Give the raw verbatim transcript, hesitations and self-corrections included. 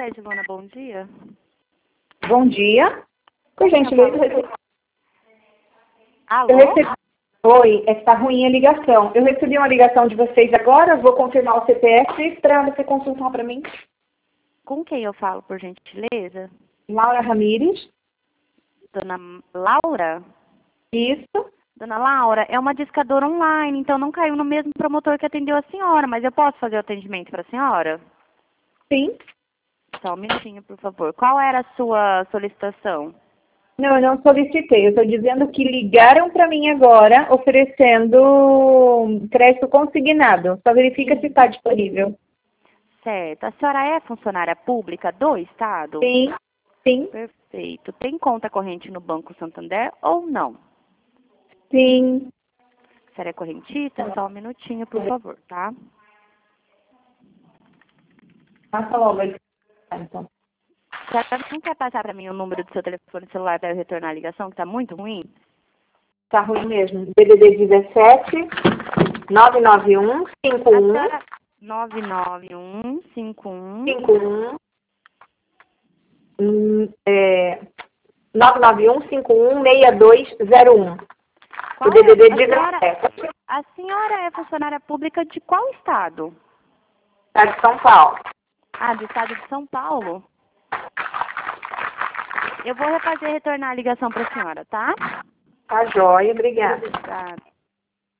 Sede Lona, bom dia. Bom dia. Por gentileza, eu recebi... Alô? Eu recebi... Oi, está ruim a ligação. Eu recebi uma ligação de vocês agora, vou confirmar o C P F para você consultar para mim. Com quem eu falo, por gentileza? Laura Ramires. Dona Laura? Isso. Dona Laura, é uma discadora online, então não caiu no mesmo promotor que atendeu a senhora, mas eu posso fazer o atendimento para a senhora? Sim. Só um minutinho, por favor. Qual era a sua solicitação? Não, eu não solicitei. Eu estou dizendo que ligaram para mim agora oferecendo crédito consignado. Só verifica se está disponível. Certo. A senhora é funcionária pública do Estado? Sim. Sim. Perfeito. Tem conta corrente no Banco Santander ou não? Sim. A senhora é correntista? Só um minutinho, por favor, tá? Passa logo. Então. A senhora não quer passar para mim o número do seu telefone celular para eu retornar a ligação, que está muito ruim? Tá ruim mesmo. D D D dezessete, nove nove um, cinco um, nove nove um cinco um cinco um, hum, é, nove nove um, cinco um, seis dois zero um. Qual O D D D é? A senhora, dezessete. a senhora é funcionária pública de qual estado? Tá de São Paulo. Ah, do estado de São Paulo. Eu vou refazer retornar a ligação para a senhora, tá? Tá jóia, obrigada. Obrigada.